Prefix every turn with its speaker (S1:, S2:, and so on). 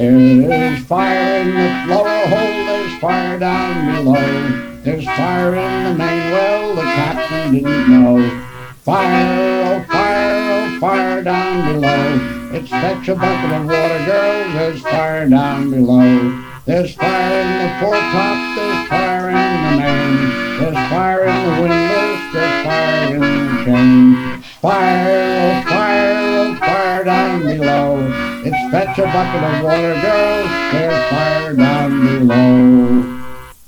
S1: There's fire in the lower hold, there's fire down below. There's fire in the main well, the captain didn't know. Fire, oh fire, oh fire down below. It's fetch a bucket of water, girls, there's fire down below. There's fire in the foretop, there's fire in the main. There's fire in the windlass, there's fire in the chain. Fire, oh fire, oh fire down below. It's fetch a bucket of water, girls, there's fire down below.